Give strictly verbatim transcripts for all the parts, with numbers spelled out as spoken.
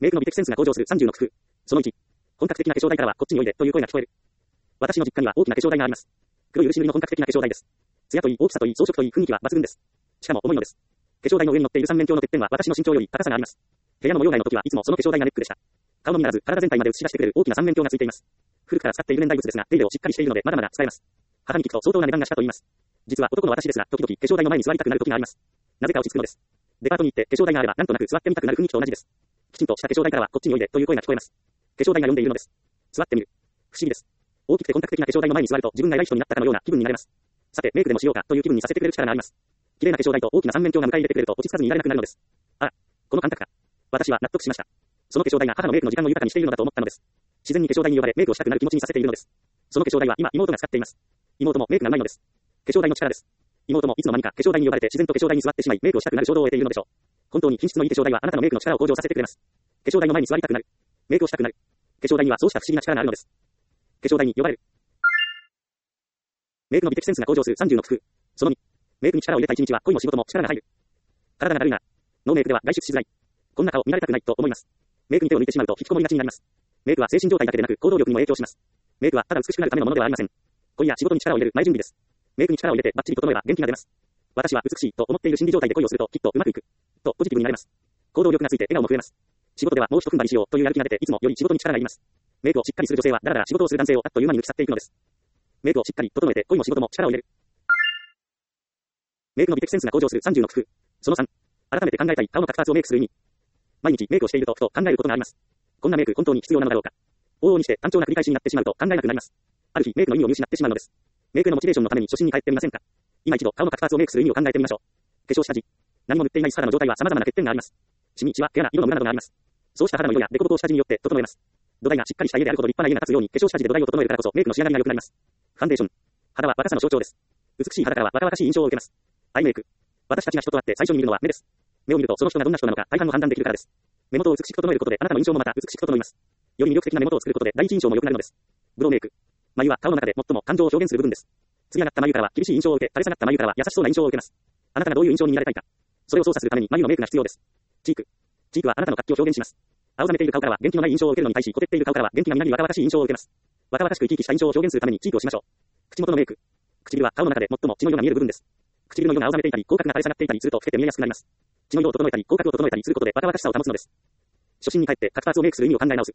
メイクの美的センスが向上するさんじゅうの工夫。そのいち。本格的な化粧台からはこっちにおいでという声が聞こえる。私の実家には大きな化粧台があります。黒い漆塗りの本格的な化粧台です。艶といい、大きさといい、装飾といい、雰囲気は抜群です。しかも重いのです。化粧台の上に乗っている三面鏡のてっぺんは私の身長より高さがあります。部屋の模様替えの時はいつもその化粧台がネックでした。顔のみならず体全体まで映し出してくれる大きな三面鏡がついています。古くから使っている年代物ですが、手入れをしっかりしているのでまだまだ使えます。母に聞くと相当な値段がしたと言います。実は男の私ですが、時々化粧台の前に座りたくなる時があります。なぜか落ち着くのです。デパートに行って化粧台があればなんとなく座ってみたくなる雰囲気と同じです。きちんとした化粧台からはこっちにおいでという声が聞こえます。化粧台が呼んでいるのです。座ってみる。不思議です。大きくて本格的な化粧台の前に座ると自分が偉い人になったかのような気分になれます。さて、メイクでもしようかという気分にさせてくれる力があります。綺麗な化粧台と大きな三面鏡が迎え入れてくれると落ち着かずにいられなくなるのです。ああ、この感覚か。私は納得しました。その化粧台が母のメイクの時間を豊かにしているのだと思ったのです。自然に化粧台に呼ばれメイクをしたくなる気持ちにさせているのです。その化粧台は今妹が使っています。妹もメイクが上手いのです。化粧台の力です。妹もいつの間にか化粧台に呼ばれて自然と化粧台に座ってしまいメイクをしたくなる衝動を得ているのでしょう。本当に品質のいい化粧台はあなたのメイクの力を向上させてくれます。化粧台の前に座りたくなる。メイクをしたくなる。化粧台にはそうした不思議な力があるのです。化粧台に呼ばれる。メイクの美的センスが向上するさんじゅうの工夫。そのに。メイクに力を入れた一日は恋も仕事も力が入る。体がだるいな。ノーメイクでは外出しづらい。こんな顔見られたくないと思います。メイクに手を抜いてしまうと引きこもりがちになります。メイクは精神状態だけでなく行動力にも影響します。メイクはただ美しくなるためのものではありません。恋や仕事に力を入れる前準備です。メイクに力を入れてバッチリ整えば元気が出ます。私は美しいと思っている心理状態で恋をするときっとうまくいく。とポジティブになれます。行動力がついて笑顔も増えます。仕事ではもう一踏ん張りしようというやる気が出ていつもより仕事に力がいります。メイクをしっかりする女性はだらだら仕事をする男性をあっという間に抜き去っていくのです。メイクをしっかり整えて恋も仕事も力を入れる。メイクの美的センスが向上するさんじゅうの工夫。そのさん。改めて考えたい顔の角質をメイクする意味。毎日メイクをしているとふと考えることがあります。こんなメイク本当に必要なのだろうか。往々にして単調な繰り返しになってしまうと考えなくなります。ある日メイクの意味を見失ってしまうのです。メイクのモチベーションのために初心に帰ってみませんか。今一度顔の角質をメイクする意味を考えてみましょう。化粧下地。何も塗っていない肌の状態は様々な欠点があります。シミ、シワ、毛穴、色のムラなどがあります。そうした肌の色やデコボコを下地によって整えます。土台がしっかりした家であるほど立派な家が立つように化粧下地で土台を整えるからこそメイクの仕上がりが良くなります。ファンデーション。肌は若さの象徴です。美しい肌からは若々しい印象を受けます。アイメイク。私たちが人と会って最初に見るのは目です。目を見るとその人がどんな人なのか大半の判断できるからです。目元を美しく整えることであなたの印象もまた美しく整います。より魅力的な目元を作ることで第一印象も良くなるのです。ブローメイク。眉は顔の中で最も感情を表現する部分です。艶がった眉からは厳しい印象を受け、垂れ下がった眉からは優しそうな印象を受けます。あなたがどういう印象に見られたいか。それを操作するために眉のメイクが必要です。チーク。チークはあなたの活気を表現します。青ざめている顔からは元気のない印象を受けるのに対し、こてっている顔からは元気がみなぎ若々しい印象を受けます。若々しく生き生きした印象を表現するためにチークをしましょう。口元のメイク。唇は顔の中で最も血の色が見える部分です。唇の色が青ざめていたり、口角が垂れ下がっていたりすると老けて見えやすくなります。血の色を整えたり、口角を整えたりすることで若々しさを保つのです。初心に帰って角質をメイクする意味を考え直す。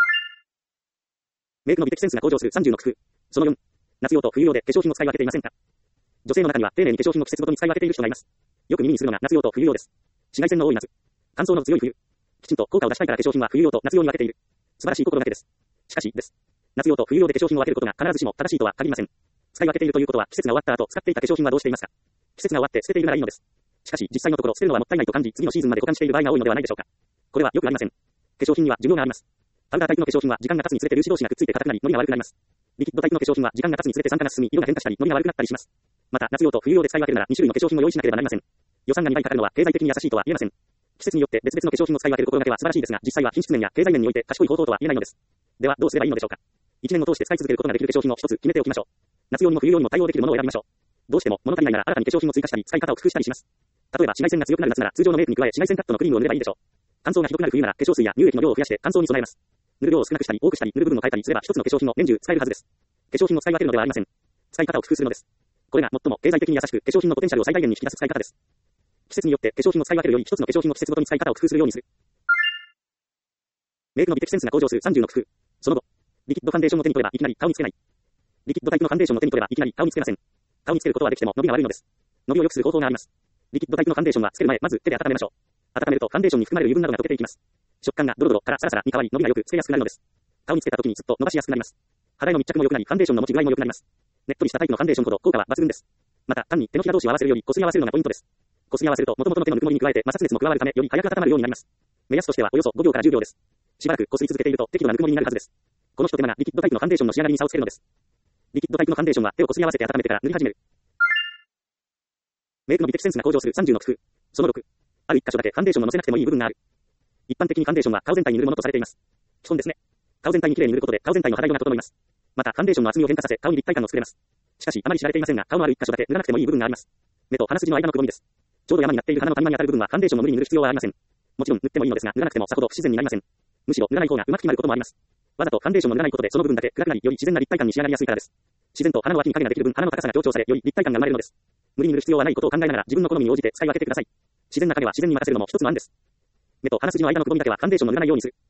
メイクの美的センスが向上するさんじゅうの工夫。そのよん。夏用と冬用で化粧品を使い分けていませんか。女性の中には丁寧に化粧品を季節ごとに使い分けている人がいます。よく耳にするのが夏用と冬用です。紫外線の多い夏。乾燥の強い冬。きちんと効果を出したいから化粧品は冬用と夏用に分けている。素晴らしい心がけです。しかし、です。夏用と冬用で化粧品を分けることが必ずしも正しいとは限りません。使い分けているということは季節が終わった後使っていた化粧品はどうしていますか。季節が終わって捨てているならいいのです。しかし、実際のところ捨てるのはもったいないと感じ、次のシーズンまで保管している場合が多いのではないでしょうか。これはよくありません。化粧品には寿命があります。パウダータイプの化粧品は時間が経つにつれて粒子同士がくっついて硬くなり、ノリが悪くなります。リキッドタイプの化粧品は時間が経つにつれて酸化が進み、色が変化したり、ノリが悪くなったりします。また、夏用と冬用で使い分けるならに種類の化粧品を用意しなければなりません。予算がにばいかかるのは経済的に優しいとは言えません。季節によって別々の化粧品を使い分ける心がけは素晴らしいですが、実際は品質面や経済面において賢い方法とは言えないのです。では、どうすればいいのでしょうか。一年を通して使い続けることができる化粧品を一つ決めておきましょう。夏用にも冬用にも対応できるものを選びましょう。どうしても物足りないなら新たに化粧品を追加したり、使い方を工夫したりします。例えば紫外線が強くなる夏なら通常のメイクに加え紫外線カットのクリームを塗ればいいでしょう。乾燥がひどくなる冬なら化粧水や乳液の量を増やして乾燥に備えます。塗る量を少なくしたり多くしたり塗る部分を変えたりすれば一つの化粧品を年中使えるはずです。化粧品を使い分けるのではありません。使い方を工夫するのです。これが最も経済的に優しく化粧品のポテンシャルを最大限に引き出す使い方です。季節によって化粧品を使い分けるより一つの化粧品を季節ごとに使い方を工夫するようにする。メイクの美的センスが向上するさんじゅうの工夫。その後、リキッドファンデーションを手に取ればいきなり顔につけない。リキッドタイプのファンデーションを手に取ればいきなり顔につけません。顔につけることはできても伸びが悪いのです。伸びを良くする方法があります。リキッドタイプのファンデーションはつける前、まず手で温めましょう。温めるとファンデーションに含まれる油分などが溶けていきます。食感がドロドロからサラサラに変わり伸びが良くつけやすくなるのです。顔につけた時にずっと伸ばしやすくなります。肌への密着も良くなり、ファンデーションの持ち具合も良くなります。ねっとりしたタイプのファンデーションほど効果は抜群です。また、単に手のひら同士を合わせるより、こすり合わせるのがポイントです。こすり合わせると、元々の手のぬくもりに加えて摩擦熱も加わるため、より早く温まるようになります。目安としてはおよそごびょうからじゅうびょうです。しばらくこすり続けていると適度なぬくもりになるはずです。この一手間がリキッドタイプのファンデーションの仕上がりに差をつけるのです。リキッドタイプのファンデーションは手をこすり合わせて温めてから塗り始める。メイクの美的センスが向上するさんじゅうの工夫。そのろく。ある一箇所だけファンデーションを乗せなくてもいい部分がある。一般的にファンデーションは顔全体に塗るものとされています。基本ですね。顔全体に綺麗に塗ることで顔全体の肌色が整います。また、ファンデーションの厚みを変化させ、顔に立体感を作れます。しかし、あまり知られていませんが、顔のある一箇所だけ塗らなくてもいい部分があります。目と鼻筋の間のくぼみです。ちょうど山になっている鼻の谷間に当たる部分はファンデーションを無理に塗る必要はありません。 もちろん塗ってもいいのですが、塗らなくてもさほど不自然になりません。むしろ塗らない方が上手く決まることもあります。わざとファンデーションを塗らないことでその部分だけ暗くなり、より自然な立体感に仕上がりやすいからです。自然と鼻の脇に影ができる分、鼻の高さが強調され、より立体感が生まれるのです。無理に塗る必要はないことを考えながら、自分の好みに応じて使い分けてください。自然な影は自然に任せるのも一つの案です。目と鼻筋の間のくぼみだけはファンデーションを塗らないようにする。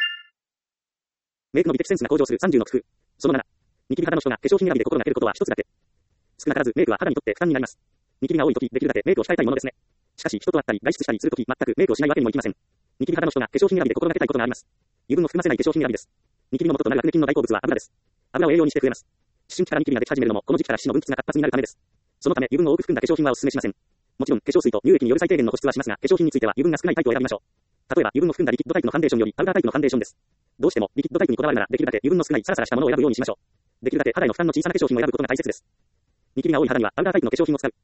メイクの美的センスが向上するさんじゅうの工夫。そのなな。ニキビ肌の人が化粧品選びで心がけることは一つだけ。少なからずメイクは肌にとって負担になります。ニキビが多いとき、できるだけメイクを控えたいものですね。しかし、人と会ったり、外出したりするとき、全くメイクをしないわけにもいきません。ニキビ肌の人が化粧品選びで心がけたいことがあります。油分を含ませない化粧品選びです。ニキビの元となるアクネ菌の大好物は油です。油を栄養にしてくれます。思春期からニキビができ始めるのも、この時期から皮脂の分泌が活発になるためです。そのため、油分を多く含んだ化粧品はお勧めしません。もちろん、化粧水と乳液による最低限の保湿はしますが、化粧品については油分が少ないタイプを選びましょう。例えば、油分を含んだリキッドタイプのファンデーションよりパウダータイプのファンデーションです。どうしても、リキッドタイプにこだわるなら、できるだけ油分の少ないサラサラしたものを選ぶようにしましょう。できるだけ肌への負担の小さな化粧品を選ぶことが大切です。ニキビが多い肌にはパウダータイプの化粧品を使う。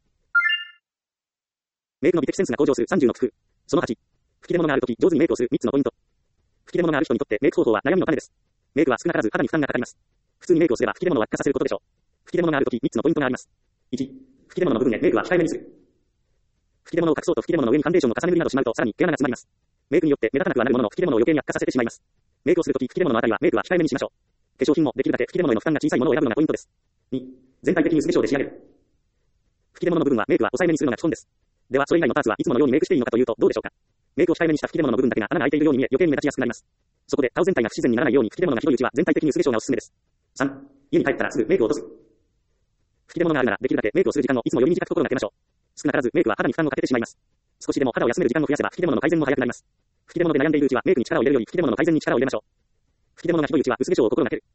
メイクの美的センスが向上するさんじゅうの工夫。そのはち。吹き出物があるとき上手にメイクをするみっつのポイント。吹き出物がある人にとってメイク方法は悩みの種です。メイクは少なからず肌に負担がかかります。普通にメイクをすれば吹き出物を悪化させることでしょう。吹き出物があるときみっつのポイントがあります。いち. 吹き出物の部分でメイクは控えめにする。吹き出物を隠そうと吹き出物の上にファンデーションを重ね塗りなどしまうとさらに毛穴が詰まります。メイクによって目立たなくはなるものの吹き出物を余計に悪化させてしまいます。メイクをするとき吹き出物のあたりはメイクは控えめにしましょう。化粧品もできるだけ吹き出物への負担が小さいものを選ぶのがポイントです。に. 全体的に薄化粧で仕上げる。吹き出物の部分はメイクは抑えめにするのが基本です。ではそれ以外のパーツはいつものようにメイクしていいのかというとどうでしょうか。メイクを控えめにした吹き出物の部分だけが穴が開いているように見え余計に目立ちやすくなります。そこで顔全体が不自然にならないように吹き出物がひどいうちは全体的に薄化粧がおすすめです。さん. 家に帰ったらすぐメイクを落とす。吹き出物があるならできるだけメイクをする時間をいつもより短く心がけましょう。少なからずメイクは肌に負担をかけてしまいます。少しでも肌を休める時間を増やせば吹き出物の改善も早くなります。吹き出物で悩んでいるうちはメイクに力を入れるより吹き出物の改善に力を入れましょう。吹き出物がひどいうちは薄化粧を心がける。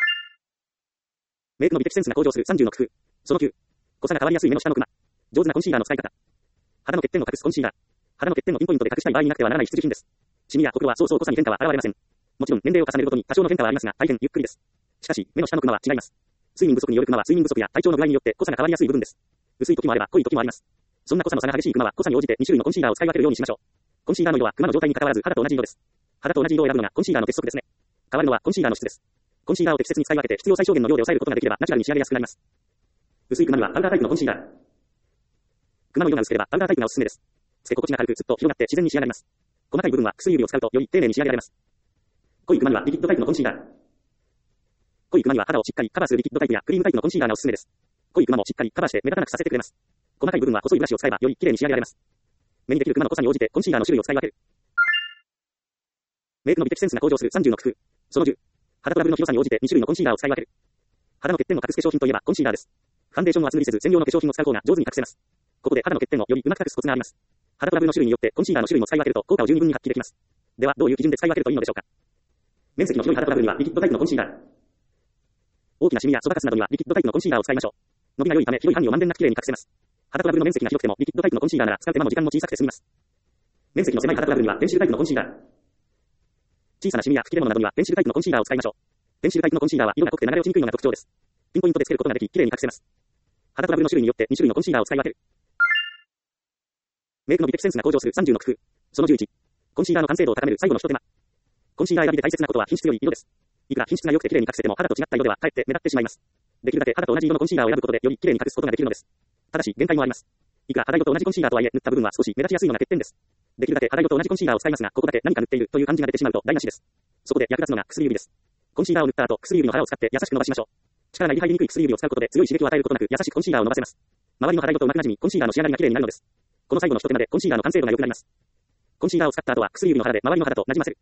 メイクの美的センスが向上するさんじゅうの工夫。そのきゅう。濃さが変わりやすい目の下のクマ。上手なコンシーラーの使い方。肌の欠点を隠すコンシーラー。肌の欠点をピンポイントで隠したい場合になくてはならない必需品です。シミやほくろはそうそう濃さに変化は現れません。もちろん年齢を重ねるごとに多少の変化はありますが大変ゆっくりです。しかし目の下のクマは違います。睡眠不足によるクマは睡眠不足や体調の具合によって濃さが変わりやすい部分です。薄い時もあれば濃い時もあります。そんな濃さの差が激しいクマは濃さに応じてに種類のコンシーラーを使い分けるようにしましょう。コンシーラーの色はクマの状態に関わらず肌と同じ色です。肌と同じ色を選ぶのがコンシーラーの鉄則ですね。変わるのはコンシーラーの質です。コンシーラーを適切に使い分けて必要最小限の量で抑えることができればナチュラルに仕上げやすくなります。薄いクマにはパウダータイプのコンシーラー。クマの色が薄ければパウダータイプがおすすめです。つけ心地が軽くスッと広がって自然に仕上がります。細かい部分は薬指を使うとより丁寧に仕上げられます。濃いクマにはリキッドタイプのコンシーラー。濃いクマには肌をしっかりカバーするリキッドタイプやクリームタイプのコンシーラーがおすすめです。濃いクマもしっかりカバーして目立たなくさせてくれます。細かい部分は細いブラシを使えばより綺麗に仕上げられます。目にできるクマの濃さに応じてコンシーラーの種類を使い分ける。メイクの美的センスが向上するさんじゅうの工夫。そのじゅう。肌とラブルの広さに応じてに種類のコンシーラーを使い分ける。肌の欠点を隠す化粧品といえばコンシーラーです。ファンデーションを厚塗りせず専用の化粧品を使う方が上手に隠せます。ここで肌の欠点をよりうまく隠すコツがあります。肌とラブルの種類によってコンシーラーの種類も使い分けると効果を十二分に発揮できます。ではどういう基準で使い分けるといいのでしょうか。面積の広い肌とラブルにはリキッドタイプのコンシーラー。大きなシミやそばかすなどにはリキッドタイプのコンシーラーを使いましょう。伸びが良いため広い範囲をまんべんなく綺麗に隠せます。肌とラブルの面積が広くてもリキッドタイプのコンシーラーなら使う手間も時間も小さくて済みます。面積の狭い肌とラブルにはペンシルタイプのコンシーラー。小さなシミや吹き出物などにはペンシルタイプのコンシーラーを使いましょう。ペンシルタイプのコンシーラーは色が濃くて流れ落ちにくいのが特徴です。ピンポイントでつけることができ綺麗に隠せます。肌とラブルの種類によってに種類のコンシーラーを使い分ける。メイクの美的センスが向上するさんじゅうの工夫。そのじゅういち。コンシーラーの完成度を高める最後の一手間。コンシーラー選びで大切なことは品質より色です。いくら品質が良くて綺麗に隠せても肌と違った色ではかえって目立ってしまいます。できるだけ肌と同じ色のコンシーラーを選ぶことでより綺麗に隠すことができるのです。ただし限界もあります。いくら肌色と同じコンシーラーとはいえ塗った部分は少し目立ちやすいのが欠点です。できるだけ肌色と同じコンシーラーを使いますがここだけ何か塗っているという感じが出てしまうと台無しです。そこで役立つのが薬指です。コンシーラーを塗った後薬指の腹を使って優しく伸ばしましょう。力が入りにくい薬指を使うことで強い刺激を与えることなく優しくコンシーラーを伸ばせます。周りの肌色とうまくなじみコンシーラーの仕上がりが綺麗になるのです。この最後の一手間でコンシーラーの完成度が良くなります。コンシーラーを使った後は薬指の腹で周りの肌と馴染ませる。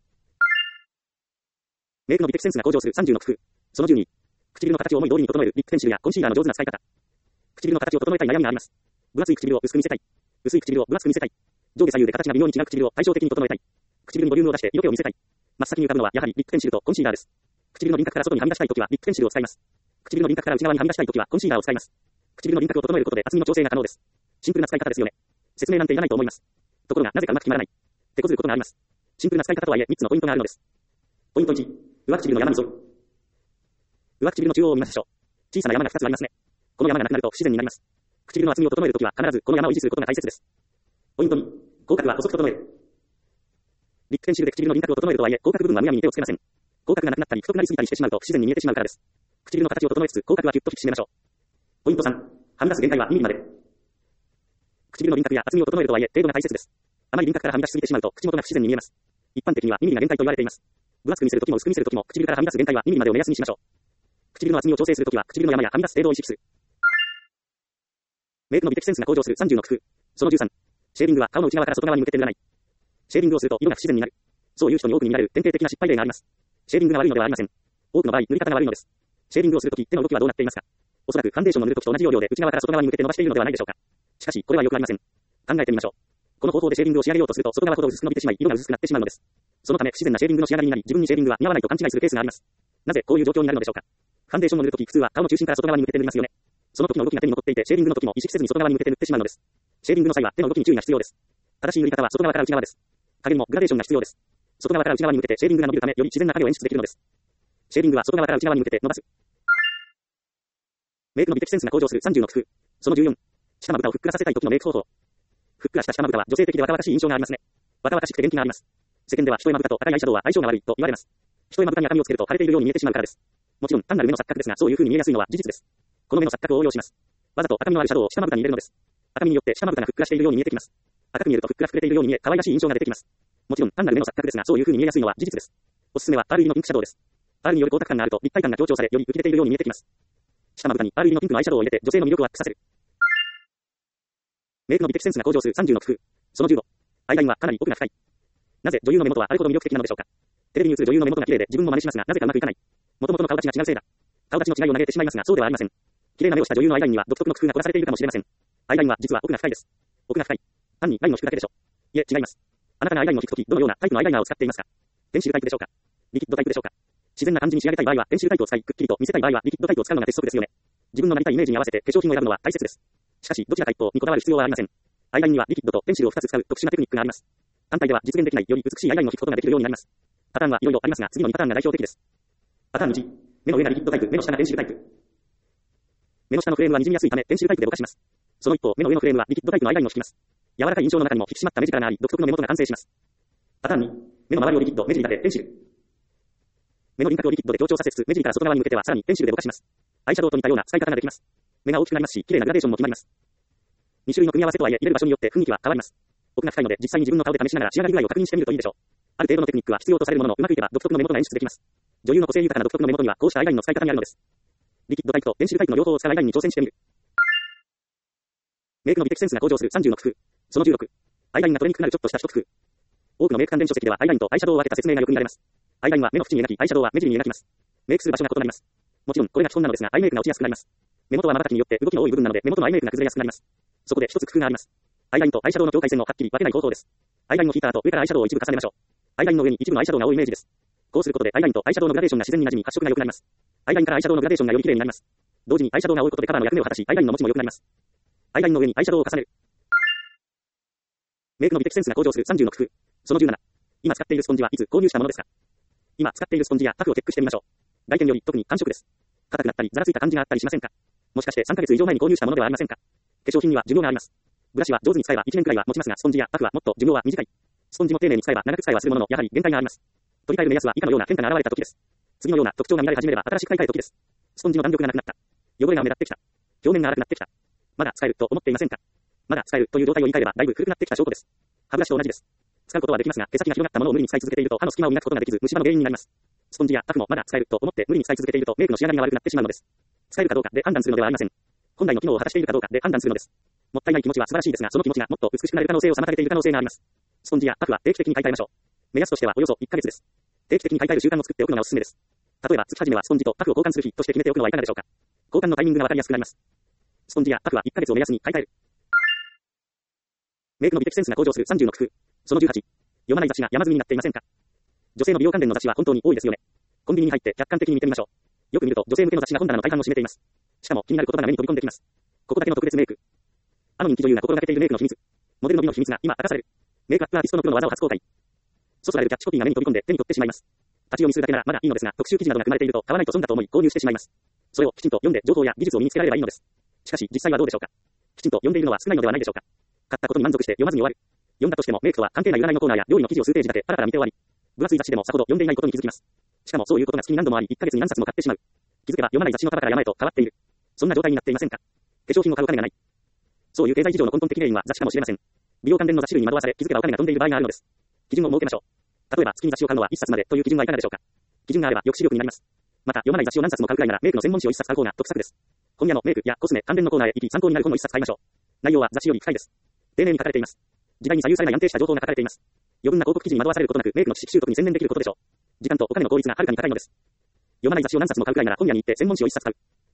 メイクの美的センスが向上するさんじゅうの工夫。そのじゅうに。唇の形を思い通りに整えるリップペンシルやコンシーラーの上手な使い方。唇の形を整えたい悩みがあります。分厚い唇を薄く見せたい。薄い唇を分厚く見せたい。上下左右で形が微妙に違う唇を対照的に整えたい。唇にボリュームを出して色気を見せたい。真っ先に浮かぶのはやはりリップペンシルとコンシーラーです。唇の輪郭から外にはみ出したいときはリップペンシルを使います。唇の輪郭から内側にはみ出したいときはコンシーラーを使います。唇の輪郭を整えることで厚みの調整が可能です。シンプルな使い方ですよね。説明なんていらないと思います。ところがなぜかうまく決まらない。手こずることがあります。シンプルな使い方とはいえみっつのポイントがあるのです。ポイントいち。上唇の山に沿う。上唇の中央を見ましょう。小さな山がふたつありますね。この山がなくなると不自然になります。唇の厚みを整えるときは必ずこの山を維持することが大切です。ポイントに。口角は細く整える。リップペンシルで唇の輪郭を整えるとはいえ、口角部分はむやみに手をつけません。口角がなくなったり太くなりすぎたりしてしまうと不自然に見えてしまうからです。唇の形を整えつつ口角はギュッと引き締めましょう。ポイントさん。はみ出す限界はにミリまで。唇の輪郭や厚みを整えるとはいえ、程度が大切です。 あまり輪郭からはみ出しすぎてしまうと、口元が不自然に見えます。一般的にはにミリが限界と言われています。分厚く見せるときも薄く見せるときも、唇からはみ出す限界はにミリまでを目安にしましょう。唇の厚みを調整するときは、唇の山やはみ出す程度を意識する。メイクの美的センスが向上するさんじゅうの工夫。そのじゅうさん。シェービングは顔の内側から外側に向けて塗らない。シェービングをすると色が不自然になる。そういう人に多くに見られる典型的な失敗例があります。シェービングが悪いのではありません。多くの場合、塗り方が悪いのです。シェービングをするとき、手の動きはどうなっていますか？おそらくファンデーションを塗るときと同じ要領で内側から外側に向けて伸ばしているのではないでしょうか。しかし、これはよくありません。考えてみましょう。この方法でシェービングを仕上げようとすると、外側ほど薄く伸びてしまい、色が薄くなってしまうのです。そのため、不自然なシェービングの仕上がりになり、自分にシェービングは似合わないと勘違いするケースがあります。なぜこういう状況になるのでしょうか。ファンデーションを塗るとき、普通は顔の中心から外側に向けて塗りますよね。その時の動きが手に残っていて、シェービングの時も意識せずに外側に向けて塗ってしまうのです。シェービングの際は手の動きに注意が必要です。正しい塗り方は外側から内側です。影にもグラデーションが必要です。外側から内側に向けてシェービングが伸びるため、より自然な影を演出できるのです。シェービングは外側から内側に向けて伸ばす。メイクの美的センスが向上するさんじゅうの工夫。そのじゅうよん。下まぶたをふっくらさせたい時のメイク方法。ふっくらした下まぶたは女性的で若々しい印象がありますね。若々しくて元気があります。世間では一重まぶたと赤いアイシャドウは相性が悪いと言われます。一重まぶたに赤みをつけると腫れているように見えてしまうからです。もちろん単なる目の錯覚ですが、そういう風に見えやすいのは事実です。この目の錯覚を応用します。わざと赤みのあるシャドウを下まぶたに入れるのです。赤みによって下まぶたがふっくらしているように見えてきます。赤く見えるとふっくら膨れているように見え、可愛らしい印象が出てきます。もちろん単なる目の錯覚ですが、そういう風に見えやすいのは事実です。おすすめは アールイーディー のピンクシャドウです。R による光沢感があると立体感が強調され、より浮き出ているように見えてきます。下まぶたに アールイーディー のピンクのアイシャドウを入れて女性の魅力をアップさせる。メイクの美的センスが向上するさんじゅうの工夫。そのじゅうご。アイラインはかなり奥が深い。なぜ女優の目元はあれほど魅力的なのでしょうか。テレビに映る女優の目元が綺麗で自分も真似しますが、なぜかうまくいかない。元々の顔立ちが違うせいだ。顔立ちの違いを嘆いてしまいますが、そうではありません。綺麗な目をした女優のアイラインには独特の工夫が凝らされているかもしれません。アイラインは実は奥が深いです。奥が深い。単にラインを引くだけでしょ。いえ、違います。あなたがアイラインを引くとき、どのようなタイプのアイライナーを使っていますか？ペンシルタイプでしょうか？リキッドタイプでしょうか？自然な感じに仕上げたい場合はペンシルタイプを使い、くっきりと見せたい場合はリキッドタイプを使うのが鉄則ですよね。自分のなりたいイメージに合わせて化粧品を選ぶのは大切です。しかし、どちらか一方にこだわる必要はありません。アイラインにはリキッドとペンシルをふたつ使う特殊なテクニックがあります。単体では実現できないより美しいアイラインを引くことができるようになります。パターンはいろいろありますが、次のにパターンが代表的です。パターンいち、目の上がリキッドタイプ、目の下がペンシルタイプ。目の下のフレームは滲みやすいためペンシルタイプでぼかします。その一方、目の上のフレームはリキッドタイプのアイラインを引きます。柔らかい印象の中にも引き締まった目力があり、独特の目元が完成します。パターンに、目の周りをリキッド、目尻立て、ペンシル。目の輪郭をリキッドで強調させつつ、目尻から外側に向けてはさらにペンシルでぼかします。アイシャドウと似たような使い方ができます。目が大きくなりますし、綺麗なグラデーションも決まります。に種類の組み合わせとはいえ、入れる場所によって雰囲気は変わります。奥が深いので、実際に自分の顔で試しながら仕上がり具合を確認してみるといいでしょう。ある程度のテクニックは必要とされるものの、うまくいけば独特の目元が演出できます。女優の個性豊かな独特の目元にはこうしたアイラインの使い方があるのです。リキッドタイプとペンシルタイプの両方を使うアイラインに挑戦してみる。メイクの美的センスが向上するさんじゅうの工夫。そのじゅうろく。アイラインが取れにくくなるちょっとした一工夫。多くのメイク関連書籍ではアイラインとアイシャドウを分けた説明がよく見られます。アイラインは目の縁に描き、アイシャドウは目尻に描きます。メイクする場所が異なります。もちろんこれが基本なのですが、アイメイクが落ちやすくなります。目元は瞬きによって動きの多い部分なので、目元のアイメイクが崩れやすくなります。そこで一つ工夫があります。アイラインとアイシャドウの境界線をはっきり分けない方法です。アイラインを引いた後、上からアイシャドウを一部重ねましょう。アイラインの上に一部のアイシャドウが多いイメージです。こうすることでアイラインとアイシャドウのグラデーションが自然に馴染み、発色が良くなります。アイラインからアイシャドウのグラデーションがより綺麗になります。同時にアイシャドウが多いことでカバーの役目を果たし、アイラインの持ちも良くなります。アイラインの上にアイシャドウを重ねる。メイクの美的センスが向上するさんじゅうの工夫。そのじゅうなな。今使っているスポンジはいつ購入したものですか？今使っているスポンジやタフをチェックしてみましょう。外見より特に感触です。硬くなったり、ザラついた感じがあったりしませんか？もしかしてさんかげつ以上前に購入したものではありませんか？化粧品には寿命があります。ブラシは上手に使えばいちねんくらいは持ちますが、スポンジやタフはもっと寿命は短い。スポンジも丁寧に使えば長く使えはするものの、やはり限界があります。取り替える目安は以下のような変化が現れた時です。次のような特徴が見られ始めれば新しく買い替える時です。スポンジの弾力がなくなった。汚れが目立ってきた。表面が荒くなってきた。まだ使えると思っていませんか？まだ使えるという状態を言い換えればだいぶ古くなってきた証拠です。歯ブラシと同じです。使うことはできますが、毛先が広がったものを無理に使い続けていると歯の隙間を磨くことができず、虫歯の原因になります。スポンジやタフもまだ使えると思って無理に使い続けているとメイクの仕上がりが悪くなってしまうのです。使えるかどうかで判断するのではありません。本来の機能を果たしているかどうかで判断するのです。もったいない気持ちは素晴らしいですが、その気持ちがもっと美しくなる可能性を妨げている可能性があります。スポンジやタフは定期的に買い替えましょう。目安としてはおよそいっかげつです。定期的に買い替える習慣を作っておくのがおすすめです。例えば月始めはスポンジとタフを交換する日として決めておくのはいかがでしょうか。交換のタイミングがわかりやすくなります。スポンジやタフはいっかげつを目安に買い替える。メイクの美的センスが向上するさんじゅうの工夫。そのじゅうはち。読まない雑誌が山積みになっていませんか？女性の美容関連の雑誌は本当に多いですよね。コンビニに入って客観的に見てみましょう。よく見ると女性向けの雑誌が本棚の大半を占めています。しかも気になる言葉が目に飛び込んできます。ここだけの特別メイク。あの人気女優が心がけているメイクの秘密。モデルの美の秘密が今明かされる。メイクアップアーティストのプロの技を初公開。そそられるキャッチコピーが目に飛び込んで手に取ってしまいます。立ち読みするだけならまだいいのですが、特集記事などが組まれていると買わないと損だと思い購入してしまいます。それをきちんと読んで情報や技術を身につけられればいいのです。しかし実際はどうでしょうか。きちんと読んでいるのは少ないのではないでしょうか。買ったことに満足して読まずに終わる。読んだとしてもメイクとは関係ない占いのコーナーや料理の記事を数ページだけパラパラ見て終わり。分厚い雑誌でもさほど読んでいないことに気づきます。しかもそういうことが月に何度もあり、いっかげつに何冊も買ってしまう。気づけば読まない雑誌の束から山へと変わっている。そんな状態になっていませんか。化粧品を買うお金がない。そういう経済事情の根本的原因は雑誌かもしれません。 美容関連の雑誌類に惑わされ、気づけばお金が飛んでいる場合があるのです。基準を設けましょう。例えば、月に雑誌を買うのはいっさつまでという基準はいかがでしょうか。基準があれば、抑止力になります。また、読まない雑誌を何冊も買うくらいなら、メイクの専門誌をいっさつ買う方が得策です。今夜のメイクやコスメ関連のコーナーへ行き、参考になる本をいっさつ買いましょう。内容は雑誌より深いです。丁寧に書かれています。時代に左右されない安定した情報が書かれています。余分な広告記事に惑わされることなく、メイクの知識習得に専念できることでしょう。時間とお金の効率がはるかに高いのです。読まない雑誌を何冊も買うくらいなら、本屋に行って専門誌をいっさつ買う。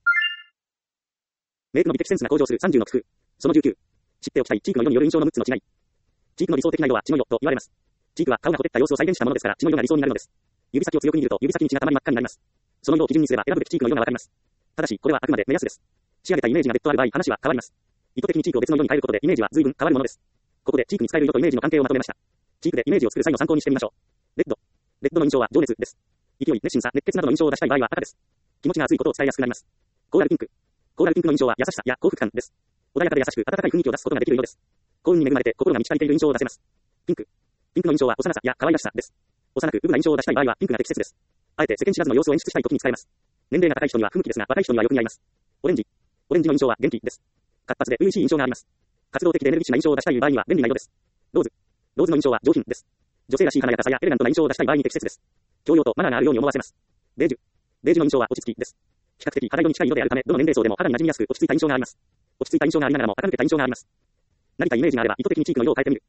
メイクの美的センスが向上するさんじゅうの工夫。そのじゅうきゅう。知っておきたいチークの色による印象のむっつの違い。チークの理想的な色は血の色と言われます。チークは顔がほてった様子を再現したものですから、血の色が理想になるのです。指先を強く握ると指先に血が溜まり真っ赤になります。その色を基準にすれば選ぶべきチークの色がわかります。ただし、これはあくまで目安です。仕上げたイメージが別途ある場合、話は変わります。意図的にチークを別の色に変えることでイメージは随分変わるものです。ここでチークに使える色とイメージの関係をまとめました。チークでイメージを作る際の参考にしてみましょう。レッド。レッドの印象は情熱です。勢い、熱心さ、熱血などの印象を出したい場合は赤です。気持ちが熱いことを伝えやすくなります。コーラルピンク。コーラルピンクの印象は優しさや幸福感です。穏やかで優しく温かい雰囲気を出すことができる色です。幸運に恵まれて心が満ち足りている印象を出せます。ピンク。ピンクの印象は幼さや可愛らしさです。幼く、うぶな印象を出したい場合はピンクが適切です。あえて世間知らずの様子を演出したい時に使えます。年齢が高い人には不向きですが、若い人にはよく似合います。オレンジ。オレンジの印象は元気です。活発で初々しい印象があります。活動的でエネルギッシュな印象を出したい場合には便利な色です。ローズ。ローズの印象は上品です。女性らしい華やかさやエレガントな印象を出したい場合に適切です。教養とマナーがあるように思わせます。ベージュ。ベージュの印象は落ち着きです。比較的肌色に近い色であるため、どの年齢層でも肌に馴染みやすく落ち着いた印象があります。落ち着いた印象がありながらも垢抜けた印象があります。何かイメージがあれば意図的にチークの色を変えてみる。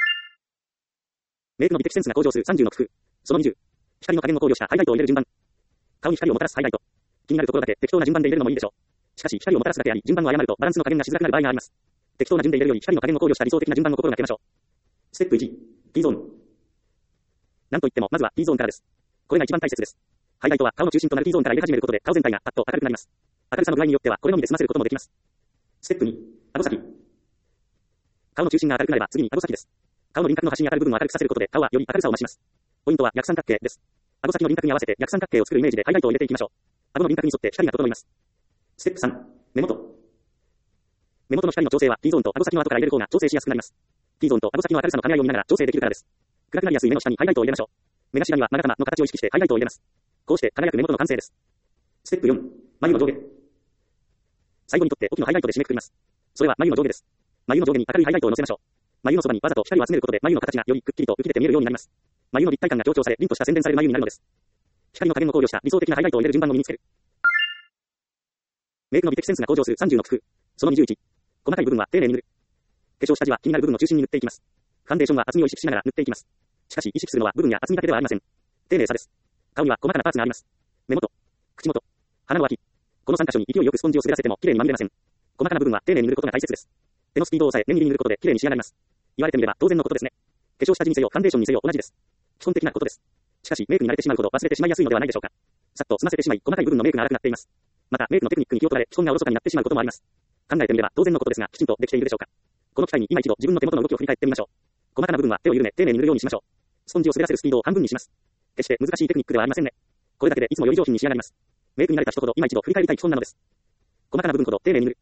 メイクの美的センスが向上するさんじゅうの工夫。そのにじゅう。光の加減を考慮したハイライトを入れる順番。顔に光をもたらすハイライト。気になるところだけ適当な順番で入れるのもいいでしょう。しかし光をもたらすだけあり、順番を誤るとバランスの加減がしづらくなる場合があります。適当な順で入れるより光の加減を考慮した理想的な順番を心がけましょう。ステップいち。T ゾーン。なんといってもまずは T ゾーンからです。これが一番大切です。ハイライトは顔の中心となる T ゾーンから入れ始めることで顔全体がパッと明るくなります。明るさの具合によってはこれのみで済ませることもできます。ステップに。顎先。顔の中心が明るくなれば次に顎先です。顔の輪郭の端に当たる部分を明るくさせることで顔はより明るさを増します。ポイントは逆三角形です。顎先の輪郭に合わせて逆三角形を作るイメージでハイライトを入れていきましょう。顎の輪郭に沿って光が整います。ステップさん。目元。目元の光の調整は T ゾーンと顎先の後から入れる方が調整しやすくなります。T ゾーンと顎先の明るさの兼ね合いを見ながら調整できるからです。暗くなりやすい目の下にハイライトを入れましょう。目頭には眼玉の形を意識してハイライトを入れます。こうして輝く目元の完成です。ステップよん。眉の上下。最後にとって奥のハイライトで締めくくります。それは眉の上下です。眉の上下に明るいハイライトを乗せましょう。眉のそばにわざと光を集めることで眉の形がよりくっきりと浮き出て見えるようになります。眉の立体感が強調され、凛とした洗練される眉になるのです。光の加減を考慮した理想的なハイライトを入れる順番を身につける。メイクの美的センスが向上するさんじゅうの工夫。そのにじゅういち。細かい部分は丁寧に塗る。化粧下地は気になる部分の中心に塗っていきます。ファンデーションは厚みを意識しながら塗っていきます。しかし意識するのは部分や厚みだけではありません。丁寧さです。顔には細かなパーツがあります。目元、口元、鼻の脇。このさん箇所に勢いよくスポンジを滑らせても綺麗にまみれません。細かな部分は丁寧に塗ることが大切です。手のスピードを抑え念入りに塗ることで綺麗に仕上がります。言われてみれば当然のことですね。化粧下地にせよファンデーションにせよ同じです。基本的なことです。しかしメイクに慣れてしまうほど忘れてしまいやすいのではないでしょうか。さっと済ませてしまい細かい部分のメイクが荒くなっています。またメイクのテクニックに気を取られ基本がおろそかになってしまうこともあります。考えてみれば当然のことですがきちんとできているでしょうか。この機会に今一度自分の手元の動きを振り返ってみましょう。細かな部分は手を緩め丁寧に塗るようにしましょう。スポンジを滑らせるスピードを半分にします。決して難しいテクニックではありませんね。これだけでいつもより上品に仕上がります。メイクに慣れた人ほど今一度振り返りたい基本なのです。細かな部分ほど丁寧に塗る。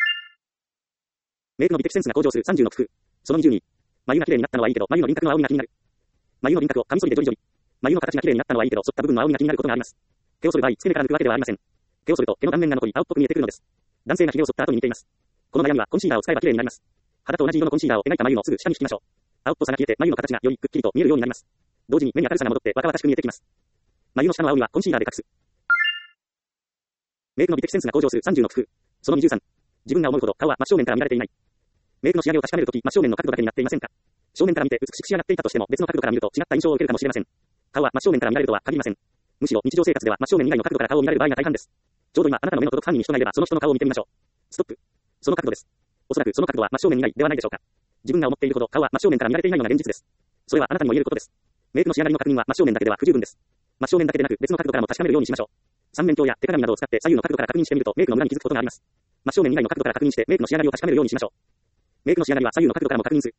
メイクの美的センスが向上するさんじゅうの工夫。そのにじゅうに。眉が綺麗になったのはいいけど眉の輪郭の青みが気になる。眉の輪郭をカミソリでジョリジョリ。眉の形が綺麗になったのはいいけど反った部分の青みが気になることがあります。毛を剃る場合、付け根から抜くわけではありません。毛を剃ると毛の断面が残り青っぽく見えてくるのです。男性が髭を剃った後に似ています。この悩みはコンシーラーを使えば綺麗になります。肌と同じ色のコンシーラーを描いた眉のすぐ下に引きましょう。青っぽさが消えて眉の形がよりくっきりと見えるようになります。同時に目に明るさが戻って若々しく見えてきます。眉の下の青みはコンシーラーで隠す。メイクの美的センスが向上するさんじゅうの工夫。そのにじゅうさん。自分が思うほど顔は真正面から見られていない。メイクの仕上げを確かめるとき真正面の角度だけになっていませんか。正面から見て美しく仕上がっていたとしても別の角度から見ると違った印象を受けるかもしれません。顔は真正面から見られるとは限りません。むしろ日常生活では真正面以外の角度から顔を見られる場合が大半です。ちょうど今あなたの目の届く範囲に人がいればその人の顔を見てみましょう。ストップ。その角度です。おそらくその角度は真正面以外ではないでしょうか。自分が思っているほど顔は真正面から見られていないのが現実です。それはあなたにも言えることです。メイクの仕上がりの確認は真正面だけでは不十分です。真正面だけでなく別の角度からも確かめるようにしましょう。三面鏡や手鏡などを使って左右の角度から確認してみるとメイクの裏に気づくことがあります。真正面以外の角度から確認してメイクの仕上がりを確かめるようにしましょう。メイクの仕上がりは左右の角度からも確認する。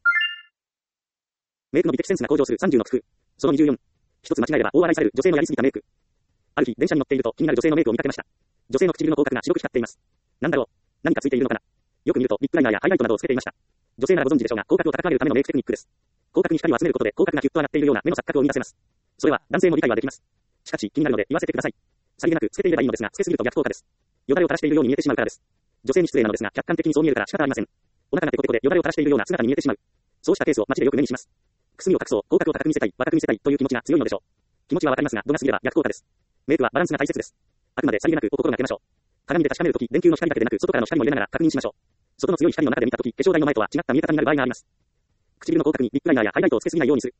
メイクの美的センスが向上するさんじゅうの工夫。そのにじゅうよん。一つ間違えれば大笑いされる女性のやりすぎたメイク。ある日電車に乗っていると気になる女性のメイクを見かけました。女性の唇の口角が白く光っています。なんだろう。何かついているのかな。よく見るとリップライナーやハイライトなどをつけていました。女性ならご存知でしょうが口角を高く上げるためのメイクテクニックです。口角に光を集めることで口角がキュッと上がっているような目の錯覚を生み出せます。それは男性も理解はできます。しかし気になるので言わせてください。さりげなくつけていればいいのですがつけすぎると逆効果です。よだれを垂らしているように見えてしまうからです。女性に失礼なのですが客観的にそう見えるから仕方ありません。 お腹がペコペコでよだれを垂らしているような姿に見えてしまう。そうしたケースを街でよく目にします。くすみを隠そう、口角を高く見せたい、若く見せたいという気持ちが強いのでしょう。気持ちはわかりますが、度が過ぎれば逆効果です。メイクはバランスが大切です。あくまでさりげなくお心がけましょう。鏡で確かめるとき、電球の光だけでなく、外からの光も入れながら確認しましょう。外の強い光の中で見たとき、化粧台の前とは違った見え方になる場合があります。唇の口角にリップライナーやハイライトをつけすぎないようにする。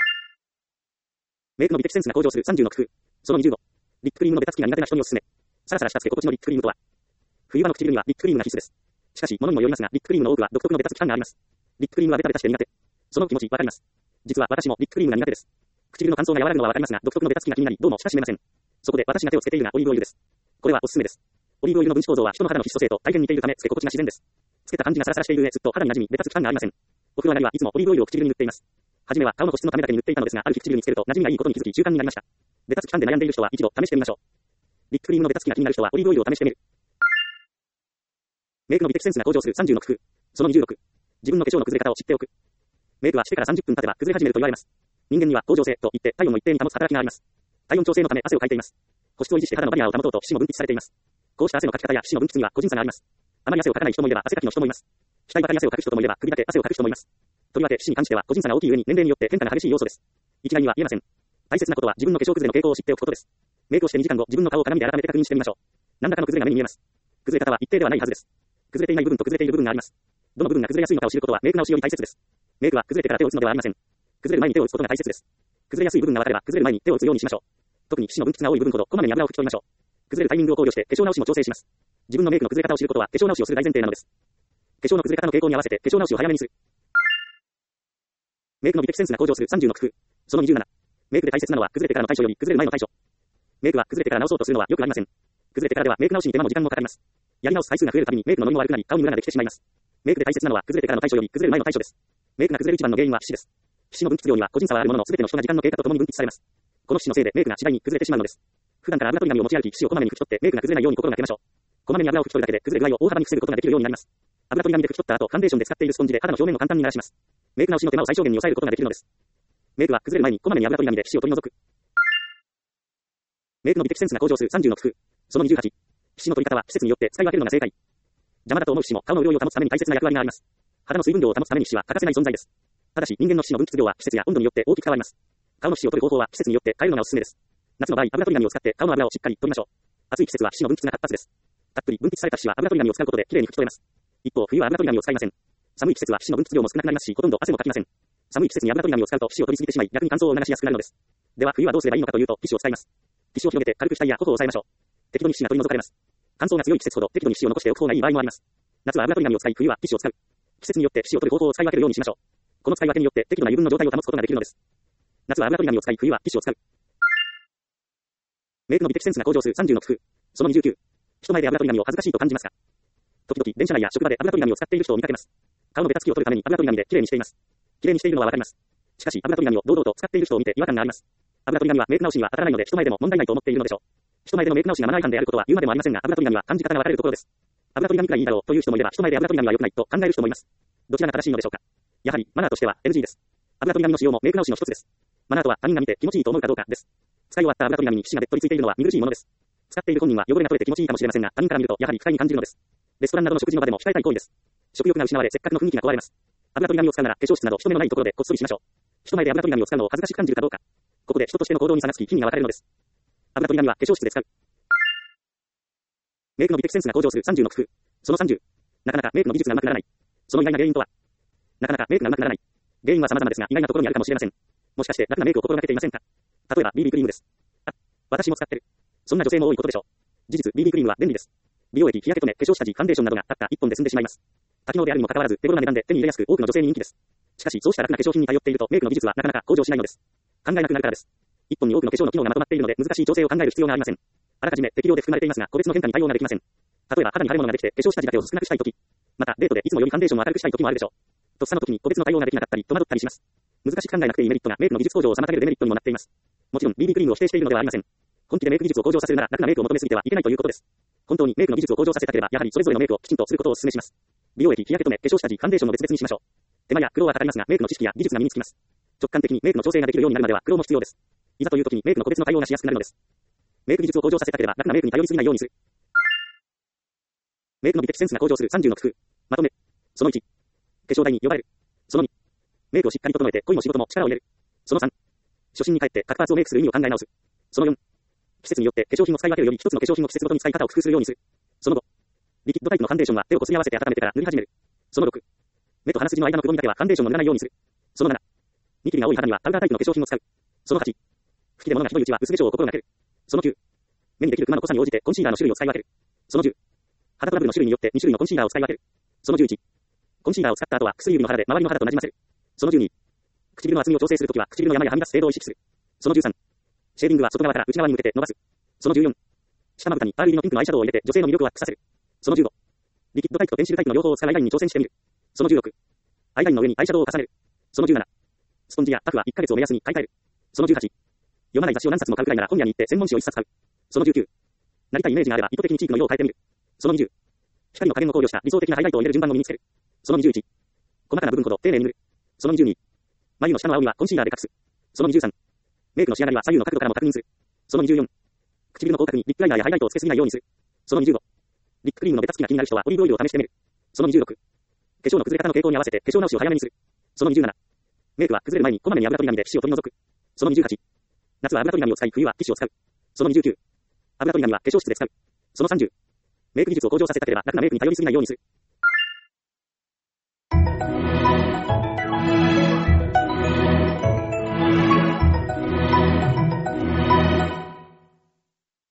メイクの美的センスが向上するさんじゅうの工夫。そのにじゅうご。リップクリームのベタつきが苦手な人におすすめ。サラサラしたつけ心地のリップクリームとは。冬場の唇にはリップクリームが必須です。しかし、物にもよりますが、リップクリームの多くは独特のベタつき感があります。リップクリームはベタベタして苦手。その気持ちわかります。実は私もリップクリームが苦手です。唇の乾燥が和らぐのはわかりますが、独特のベタつきが気になり、どうも親しめません。そこで私が手をつけているのがオリーブオイルです。これはおすすめです。オリーブオイルの分子構造は人の肌の質素性と大変似ているため、つけ心地が自然です。つけた感じがサラサラしている上、ずっと肌に馴染み、ベタつき感がありません。お風呂上がりはいつもオリーブオイルを唇に塗っています。はじめは顔の保湿のためだけに塗っていたのですが、ある日唇につけると馴染みがいいことに気づき習慣になりました。ベタつき感で悩んでいる人は一度試してみましょう。リップクリームのベタつきが気になる人はオリーブオイルを試してみる。メイクの美的センスが向上するさんじゅうの工夫。そのにじゅうろく。自分の化粧の崩れ方を知っておく。メイクはしてからさんじゅっぷん経てば崩れ始めると言われます。人間には恒常性といって体温を一定に保つ働きがあります。体温調整のため汗をかいています。保湿を維持して肌のバリアを保とうと皮脂も分泌されています。こうした汗のかき方や皮脂の分泌には個人差があります。あまり汗をかかない人もいれば汗かきの人もいます。額ばかり汗をかく人もいれば首だけ汗をかく人もいます。とりわけ皮脂に関しては個人差が大きい上に年齢によって変化が激しい要素です。一概には言えません。大切なことは自分の化粧崩れの傾向を知っておくことです。メイクをしてにじかんご、自分の顔を鏡で改めて確認してみましょう。何らかの崩れが目に見えます。崩れ方は一定ではないはずです。崩れていない部分と崩れている部分があります。どの部分が崩れやすいのかを知ることはメイク直しより大切です。メイクは崩れてから手を打つのではありません。崩れる前に手を打つことが大切です。崩れやすい部分が分かれば崩れる前に手を打つようにしましょう。特に皮脂の分泌が多い部分ほどこまめに油を拭き取りましょう。崩れるタイミングを考慮して化粧直しも調整します。自分のメイクの崩れ方を知ることは化粧直しをする大前提なのです。化粧の崩れ方の傾向に合わせて化粧直しを早めにする。メイクの美的センスが向上するさんじゅうの工夫。そのにじゅうなな。メイクで大切なのは崩れてからの対処より崩れる前の対処。メイクは崩れてから直そうとするのはよくありません。崩れてからではメイク直しに手間も時間もかかります。やり直す回数が増えるたびにメイクのノリも悪くなり顔にムラができてしまいます。メイクで大切なのは崩れてからの対処より崩れる前の対処です。メイクが崩れる一番の原因は皮脂です。皮脂の分泌量には個人差はあるものの全ての人が時間の経過とともに分泌されます。この皮脂のせいでメイクが次第に崩れてしまうのです。普段から油取り紙を持ち歩き皮脂をこまめに拭き取ってメイクが崩れないように心がけましょう。こまめに油を拭き取るだけで崩れ具合を大幅に防ぐことができるようになります。油取り紙で拭き取った後、ファンデーションで使っているスポンジで肌の表面を簡単に濡らします。メイク直しの手間を最小限に抑えることができるのです。メイクは崩れる前にこまめに油取り紙で皮脂を取り除く。メイクの美的センスが向上するさんじゅうの工夫。そのにじゅうはち。皮脂の取り方は季節によって使い分けるのが正解。邪魔だと思う皮脂も顔の潤いを保つために大切な役割があります。肌の水分量を保つために皮脂は欠かせない存在です。ただし人間の皮脂の分泌量は季節や温度によって大きく変わります。顔の皮脂を取る方法は季節によって変えるのがおすすめです。夏の場合、油取り紙を使って顔の油をしっかり取りましょう。暑い季節は皮脂の分泌が活発です。たっぷり分泌された皮脂は油取り紙を使うことできれいに拭き取れます。一方、冬は油取り紙を使いません。寒い季節は皮脂の分泌量も少なくなりますし、ほとんど汗もかきません。寒い季節に油取り紙を使うと皮脂を取りすぎてしまい、逆に乾燥を促しやすくなるのです。では冬はどうすればいいのかというと、ティッシュを使います。ティッシュを広げて軽く額や頬を押さえましょう。適度に皮脂が取り除かれます。乾燥が強い季節ほど適度に皮脂を残しておく方がいい場合もあります。夏は油取り紙を使い、冬はティッシュを使う。季節によって皮脂を取る方法を使い分けるようにしましょう。この使い分けによって適度な油分の状態を保つことができるのです。夏は油取り紙を使い、冬はティッシュを使う。メイクの美的センスが向上するさんじゅうの工夫。そのにじゅうきゅう。人前で油取り紙を恥ずかしいと感じますか？時々電車内や職場で油取り紙を使っている人を見かけます。顔のベタつきを取るために油取り紙できれいにしています。きれいにしているのはわかります。しかし油取り紙を堂々と使っている人を見て違和感があります。油取り紙はメイク直しには当たらないので人前でも問題ないと思っているのでしょう。人前でのメイク直しがマナー違反であることは言うまでもありませんが、油取り紙は感じ方が分かれるところです。油取り紙くらいいいだろうという人もいれば、人前で油取り紙は良くないと考える人もいます。どちらが正しいのでしょうか。やはりマナーとしては エヌジー です。油取り紙の使用もメイク直しの一つです。マナーとは他人が見て気持ちいいと思うかどうかです。使い終わった油取り紙に皮脂がべっとりついているのは見苦しいものです。使っている本人は汚れが取れて気持ちいいかもしれませんが、他人から見るとやはり不快に感じるのです。レストランなどの食事の場でも控えたい行為です。食欲が失われせっかくの雰囲気が壊れます。油取り紙を使うなら化粧室など人目のないところでこっそりしましょう。人前で油取り紙を使うのを恥ずかしく感じるかどうか。ここで人としての行動に差がつき、意味が分かれるのです。油取り紙は化粧室で使う。メイクの美的センスが向上するさんじゅうの工夫。そのさんじゅう。なかなかメイクの技術が上手くならない。その意外な原因とは。なかなかメイクが上手くならない。原因は様々ですが、意外なところにあるかもしれません。もしかして楽なメイクを心がけていませんか？例えば ビービー クリームです。あ、私も使ってる。そんな女性も多いことでしょう。事実 ビービー クリームは便利です。美容液、日焼け止め、化粧下地、ファンデーションなどがたったいっぽんで済んでしまいます。多機能であるにもかかわらず手頃な値段で手に入れやすく多くの女性に人気です。しかしそうした楽な化粧品に頼っているとメイクの技術はなかなか向上しないのです。考えなくなるからです。いっぽんに多くの化粧の機能がまとまっているので難しい調整を考える必要がありません。あらかじめ適量で含まれていますが個別の変化に対応ができません。例えば肌に腫れ物ができて化粧下地だけを少なくしたいとき、またデートでいつもよりファンデーションを明るくしたいときもあるでしょう。とっさの時に個別の対応ができなかったり戸惑ったりします。難しく考えなくていいメリットがメイクの技術向上を妨げるデメリットにもなっています。もちろん ビービー クリームを否定しているのではありません。本気でメイク技術を向上させるなら楽なメイクを求めすぎてはいけないということです。本当にメイクの技術を向上させたければやはりそれぞれのメイクをきちんとすることをお勧めします。美容液、日焼け止め、化粧下地、ファンデーションも別々にしましょう。手間や苦労はかかりますがメイクの知識や技術が身につきます。直感的にメイクの調整ができるようになるまでは苦労も必要です。いざという時にメイクの個別の対応がしやすくなるのです。メイク技術を向上させたければ楽なメイクに頼りすぎないようにする。メイクの美的センスが向上するさんじゅうの工夫。まとめ。 そのいち、化粧台に呼ばれる。そのに、メイクをしっかり整えて恋も仕事も力を入れる。そのさん、初心に帰って各パーツをメイクする意味を考え直す。そのよん、季節によって化粧品を使い分けるより一つの化粧品を季節ごとに使い方を工夫するようにする。そのご、リキッドタイプのファンデーションは手をこすり合わせて温めてから塗り始める。そのろく、目と鼻筋の間のくぼみだけはファンデーションを塗らないようにする。そのなな、ニキビが多い肌にはパウダータイプの化粧品を使う。そのはち、吹き出物がひどいうちは薄化粧を心がける。そのきゅう、目にできるクマの濃さに応じてコンシーラーの種類を使い分ける。そのじゅう、肌トラブルの種類によってに種類のコンシーラーを使い分ける。そのじゅういち、コンシーラーを使った後は薬指の腹で周りの肌と馴染ませる。そのじゅうに、唇の厚みを調整するときは唇の山やはみ出す程度を意識する。そのじゅうさん、シェーディングは外側から内側に向けて伸ばす。そのじゅうよん、下まぶたにパール入りのピンクのアイシャドウを入れて女性の魅力をアップさせる。そのじゅうご、リキッドタイプとペンシルタイプの両方を使うアイラインに挑戦してみる。そのじゅうろく、アイラインの上にアイシャドウを重ねる。そのじゅうなな、スポンジやパフはいっかげつを目安に買い替える。そのじゅうはち、読まない雑誌を何冊も買うくらいなら本屋に行って専門誌をいっさつ買う。そのじゅうきゅう、なりたいイメージがあれば意図的にチークの色を変えてみる。そのにじゅう、光の加減を考慮した理想的なハイライトを入れる順番を身につける。そのにじゅういち、細かな部分ほど丁寧に塗る。そのにじゅうに、眉の下の青みはコンシーラーで隠す。そのにじゅうさん、メイクの仕上がりは左右の角度からも確認する。そのにじゅうよん、唇の口角にリップライナーやハイライトをつけすぎないようにする。そのにじゅうご、リップクリームのベタつきが気になる人はオリーブオイルを試してみる。そのにじゅうろく、化粧の崩れ方の傾向に合わせて化粧直しを早めにする。そのにじゅうなな、メイクは崩れる前にこまめに油取り紙で皮脂を取り除く。そのにじゅうはち、夏は油取り紙を使い冬はティッシュを使う。そのにじゅうきゅう、油取り紙は化粧室で使う。そのさんじゅう、メイク技術を向上させたければ楽なメイクに頼りすぎないようにする。